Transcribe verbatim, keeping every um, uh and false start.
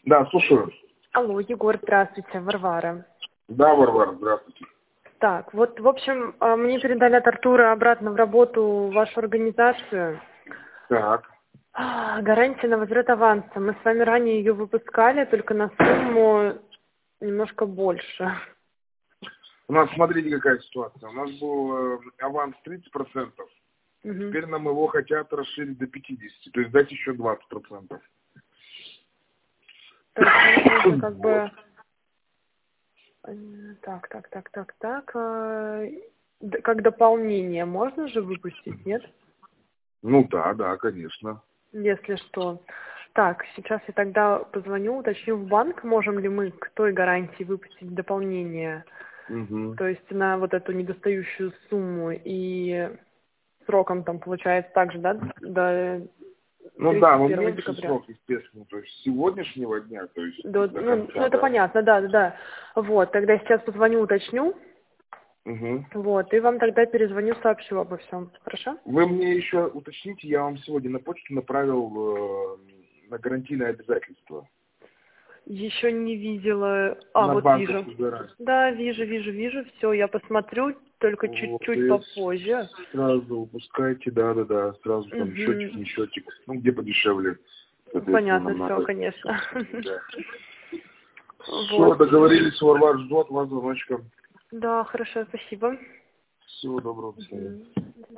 Да, слушаю. Алло, Егор, здравствуйте, Варвара. Да, Варвара, здравствуйте. Так, вот, в общем, мне передали от Артура обратно в работу вашу организацию. Так. Гарантия на возврат аванса. Мы с вами ранее ее выпускали, только на сумму немножко больше. У нас, смотрите, какая ситуация. У нас был э, аванс тридцать процентов. Угу. Теперь нам его хотят расширить до пятидесяти. То есть дать еще двадцать процентов. То есть нам нужно как бы... Так, так, так, так, так. Как дополнение можно же выпустить, нет? Ну да, да, конечно. Если что. Так, сейчас я тогда позвоню, уточню в банк, можем ли мы к той гарантии выпустить дополнение. Угу. То есть на вот эту недостающую сумму и сроком там получается также, да, до Ну да, но тридцать первого меньше декабря. срок, естественно. То есть с сегодняшнего дня, то есть До, до ну, конца, ну, это да. понятно, да, да, да. Вот, тогда я сейчас позвоню, уточню. Угу. Вот, и вам тогда перезвоню, сообщу обо всем. Хорошо? Вы мне еще уточните, я вам сегодня на почту направил э, на гарантийное обязательство. Еще не видела. А, На вот вижу. банковскую гарантию. Да, вижу, вижу, вижу. Все, я посмотрю, только Вот, чуть-чуть и попозже. сразу выпускайте, да-да-да, сразу там Угу. счетчик, не счетчик, ну где подешевле, соответственно, Понятно, нам все, надо. конечно. Да. Все, Вот. договорились, Варвар, жду от вас звоночка. Да, хорошо, спасибо. Всего доброго, до свидания. Мгм.